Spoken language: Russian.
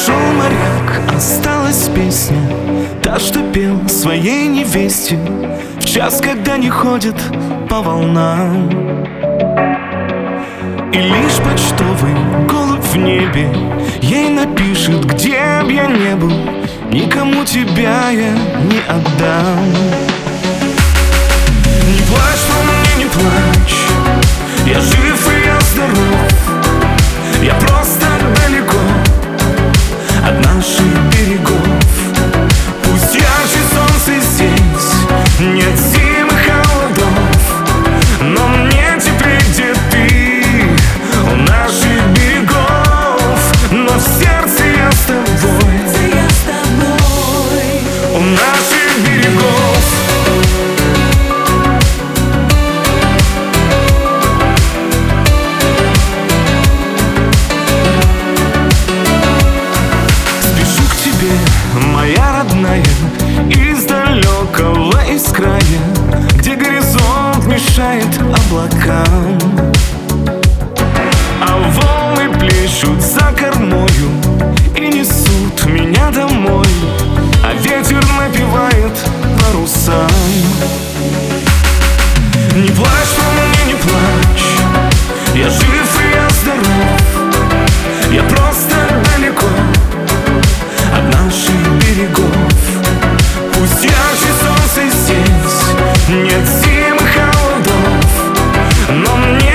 Ушел моряк, осталась песня, та, что пел своей невесте в час, когда не ходит по волнам. И лишь почтовый голубь в небе ей напишет: где б я не был, никому тебя я не отдам. Не плачь по мне, не плачь, я жив и я здоров. Я просто далеко от наших берегов. Пусть ярче солнце здесь, нет зим и холодов, но мне теперь, где ты, у наших берегов. Но в сердце я с тобой, у наших берегов. Моя родная, из далекого, из края, где горизонт мешает облакам, а волны плещут за кормою и несут меня домой, а ветер напевает парусам. Не плачь по мне, не плачь, я жив и я здоров. Я просто далеко от наших берегов. Пусть ярче солнце здесь, нет зим и холодов, но мне